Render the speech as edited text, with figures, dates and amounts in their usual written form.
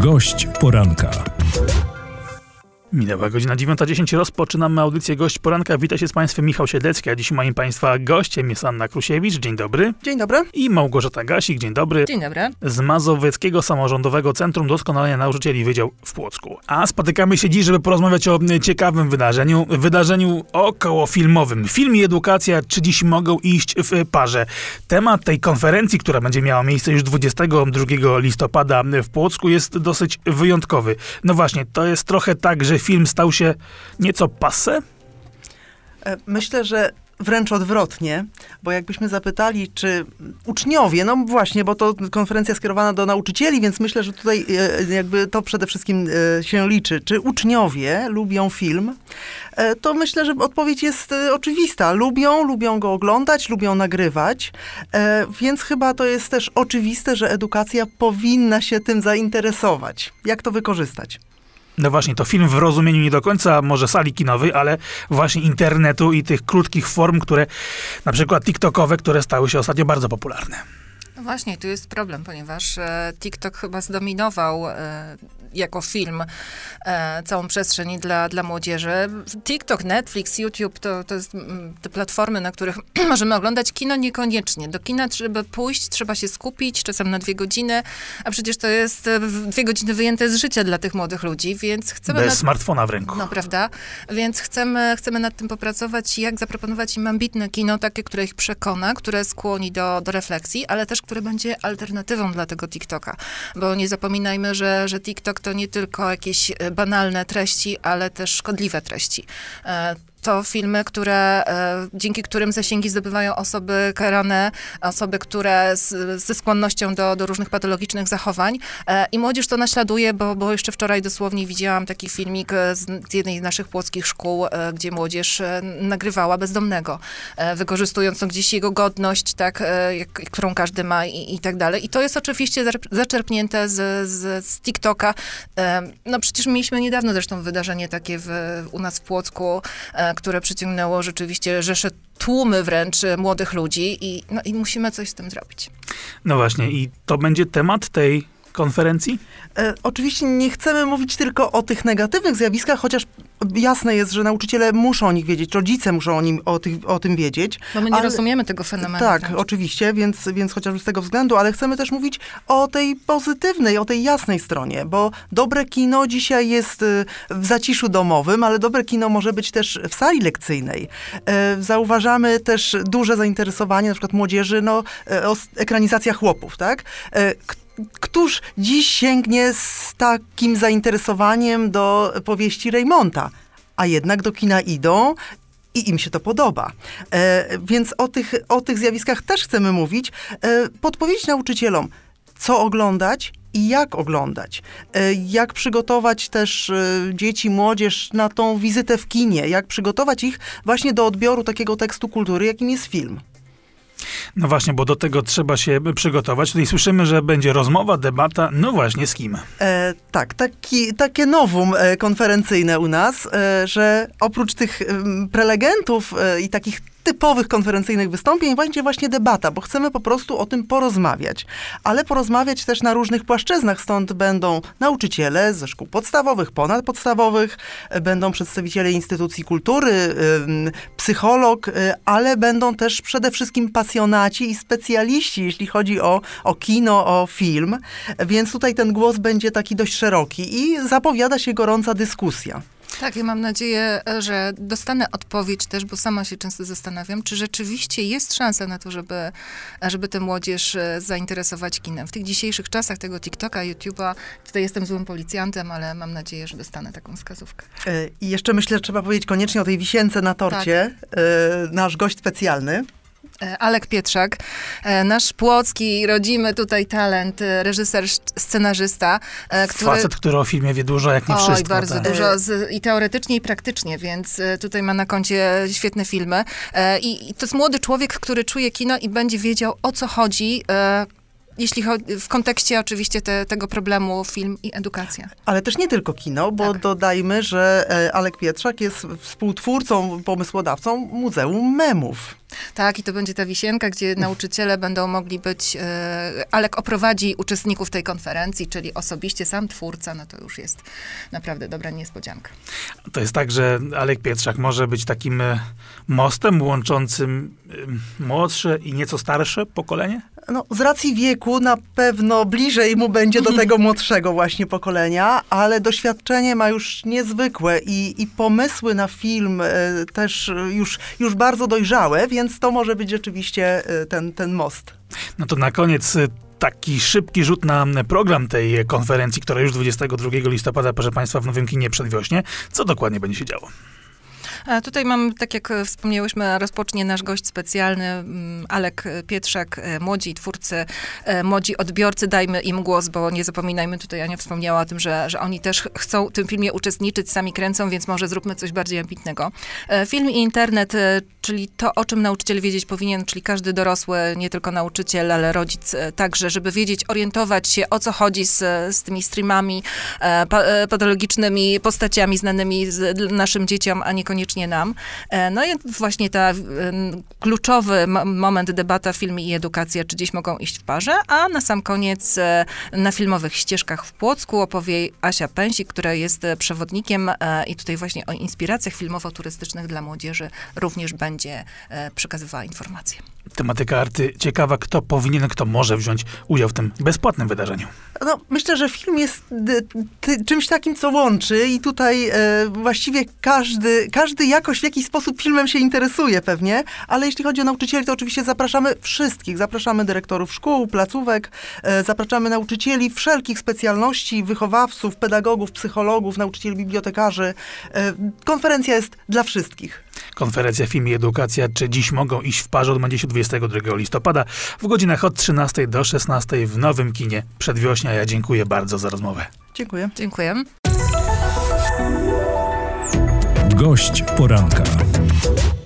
Gość poranka. Minęła godzina 9:10. Rozpoczynamy audycję Gość Poranka. Witam się z Państwem, Michał Siedlecki, a dziś moim Państwa gościem jest Anna Krusiewicz. Dzień dobry. Dzień dobry. I Małgorzata Gasik. Dzień dobry. Dzień dobry. Z Mazowieckiego Samorządowego Centrum Doskonalenia Nauczycieli Wydział w Płocku. A spotykamy się dziś, żeby porozmawiać o ciekawym wydarzeniu okołofilmowym. Film i edukacja, czy dziś mogą iść w parze? Temat tej konferencji, która będzie miała miejsce już 22 listopada w Płocku, jest dosyć wyjątkowy. No właśnie, to jest trochę tak, że film stał się nieco passé? Myślę, że wręcz odwrotnie, bo jakbyśmy zapytali, czy uczniowie, no właśnie, bo to konferencja skierowana do nauczycieli, więc myślę, że tutaj jakby to przede wszystkim się liczy. Czy uczniowie lubią film? To myślę, że odpowiedź jest oczywista. Lubią go oglądać, lubią nagrywać, więc chyba to jest też oczywiste, że edukacja powinna się tym zainteresować. Jak to wykorzystać? No właśnie, to film w rozumieniu nie do końca może sali kinowej, ale właśnie internetu i tych krótkich form, które, na przykład TikTokowe, które stały się ostatnio bardzo popularne. No właśnie, tu jest problem, ponieważ TikTok chyba zdominował jako film całą przestrzeń dla młodzieży. TikTok, Netflix, YouTube to jest te platformy, na których możemy oglądać kino niekoniecznie. Do kina trzeba pójść, trzeba się skupić, czasem na 2 godziny, a przecież to jest 2 godziny wyjęte z życia dla tych młodych ludzi, więc chcemy... Bez smartfona w ręku. No, prawda? Więc chcemy nad tym popracować, jak zaproponować im ambitne kino, takie, które ich przekona, które skłoni do refleksji, ale też, które będzie alternatywą dla tego TikToka. Bo nie zapominajmy, że TikTok to nie tylko jakieś banalne treści, ale też szkodliwe treści. To filmy, dzięki którym zasięgi zdobywają osoby karane, osoby, które ze skłonnością do różnych patologicznych zachowań. I młodzież to naśladuje, bo jeszcze wczoraj dosłownie widziałam taki filmik z jednej z naszych płockich szkół, gdzie młodzież nagrywała bezdomnego, wykorzystując gdzieś jego godność, tak, którą każdy ma i tak dalej. I to jest oczywiście zaczerpnięte z TikToka. No przecież mieliśmy niedawno zresztą wydarzenie takie u nas w Płocku, które przyciągnęło rzeczywiście rzesze, tłumy wręcz młodych ludzi i musimy coś z tym zrobić. No właśnie, i to będzie temat tej konferencji? Oczywiście nie chcemy mówić tylko o tych negatywnych zjawiskach, chociaż jasne jest, że nauczyciele muszą o nich wiedzieć, rodzice muszą o tym wiedzieć. Bo my nie rozumiemy tego fenomenu. Tak, oczywiście, więc chociażby z tego względu, ale chcemy też mówić o tej pozytywnej, o tej jasnej stronie, bo dobre kino dzisiaj jest w zaciszu domowym, ale dobre kino może być też w sali lekcyjnej. Zauważamy też duże zainteresowanie na przykład młodzieży, o ekranizacja chłopów, tak? Któż dziś sięgnie z takim zainteresowaniem do powieści Reymonta? A jednak do kina idą i im się to podoba. Więc o tych zjawiskach też chcemy mówić. Podpowiedzieć nauczycielom, co oglądać i jak oglądać. Jak przygotować też dzieci, młodzież na tą wizytę w kinie. Jak przygotować ich właśnie do odbioru takiego tekstu kultury, jakim jest film. No właśnie, bo do tego trzeba się przygotować. Tutaj słyszymy, że będzie rozmowa, debata. No właśnie, z kim? Tak, takie nowum konferencyjne u nas, że oprócz tych prelegentów i takich typowych konferencyjnych wystąpień będzie właśnie debata, bo chcemy po prostu o tym porozmawiać. Ale porozmawiać też na różnych płaszczyznach, stąd będą nauczyciele ze szkół podstawowych, ponadpodstawowych, będą przedstawiciele instytucji kultury, psycholog, ale będą też przede wszystkim pasjonaci i specjaliści, jeśli chodzi o kino, o film. Więc tutaj ten głos będzie taki dość szeroki i zapowiada się gorąca dyskusja. Tak, ja mam nadzieję, że dostanę odpowiedź też, bo sama się często zastanawiam, czy rzeczywiście jest szansa na to, żeby tę młodzież zainteresować kinem. W tych dzisiejszych czasach tego TikToka, YouTube'a, tutaj jestem złym policjantem, ale mam nadzieję, że dostanę taką wskazówkę. I jeszcze myślę, że trzeba powiedzieć koniecznie o tej wisience na torcie. Tak. Nasz gość specjalny. Alek Pietrzak, nasz płocki, rodzimy tutaj talent, reżyser, scenarzysta. Facet, który o filmie wie dużo, jak nie wszystko. Oj, bardzo dużo i teoretycznie, i praktycznie, więc tutaj ma na koncie świetne filmy. I to jest młody człowiek, który czuje kino i będzie wiedział, o co chodzi jeśli chodzi w kontekście oczywiście tego problemu film i edukacja. Ale też nie tylko kino, bo Tak. dodajmy, że Alek Pietrzak jest współtwórcą, pomysłodawcą Muzeum Memów. Tak, i to będzie ta wisienka, gdzie nauczyciele będą mogli być, Alek oprowadzi uczestników tej konferencji, czyli osobiście sam twórca, no to już jest naprawdę dobra niespodzianka. To jest tak, że Alek Pietrzak może być takim mostem łączącym młodsze i nieco starsze pokolenie? No, z racji wieku na pewno bliżej mu będzie do tego młodszego właśnie pokolenia, ale doświadczenie ma już niezwykłe i pomysły na film też już bardzo dojrzałe, więc to może być rzeczywiście ten most. No to na koniec taki szybki rzut na program tej konferencji, która już 22 listopada, proszę Państwa, w Nowym Kinie Przedwiośnie. Co dokładnie będzie się działo? A tutaj mam, tak jak wspomniałyśmy, rozpocznie nasz gość specjalny, Alek Pietrzak, młodzi twórcy, młodzi odbiorcy, dajmy im głos, bo nie zapominajmy, tutaj Ania wspomniała o tym, że oni też chcą w tym filmie uczestniczyć, sami kręcą, więc może zróbmy coś bardziej ambitnego. Film i internet, czyli to, o czym nauczyciel wiedzieć powinien, czyli każdy dorosły, nie tylko nauczyciel, ale rodzic także, żeby wiedzieć, orientować się, o co chodzi z tymi streamami, patologicznymi postaciami znanymi naszym dzieciom, a niekoniecznie nam. No i właśnie kluczowy moment, debata, film i edukacja, czy dziś mogą iść w parze, a na sam koniec na filmowych ścieżkach w Płocku opowie Asia Pęsik, która jest przewodnikiem i tutaj właśnie o inspiracjach filmowo-turystycznych dla młodzieży również będzie przekazywała informacje. Tematyka arty ciekawa, kto powinien, kto może wziąć udział w tym bezpłatnym wydarzeniu. No, myślę, że film jest czymś takim, co łączy i tutaj właściwie każdy jakoś w jakiś sposób filmem się interesuje pewnie, ale jeśli chodzi o nauczycieli, to oczywiście zapraszamy wszystkich. Zapraszamy dyrektorów szkół, placówek, zapraszamy nauczycieli wszelkich specjalności, wychowawców, pedagogów, psychologów, nauczycieli, bibliotekarzy. Konferencja jest dla wszystkich. Konferencja Film i Edukacja, czy dziś mogą iść w parze, odbędzie się 22 listopada w godzinach od 13 do 16 w Nowym Kinie Przedwiośnia. Ja dziękuję bardzo za rozmowę. Dziękuję. Dziękuję. Gość poranka.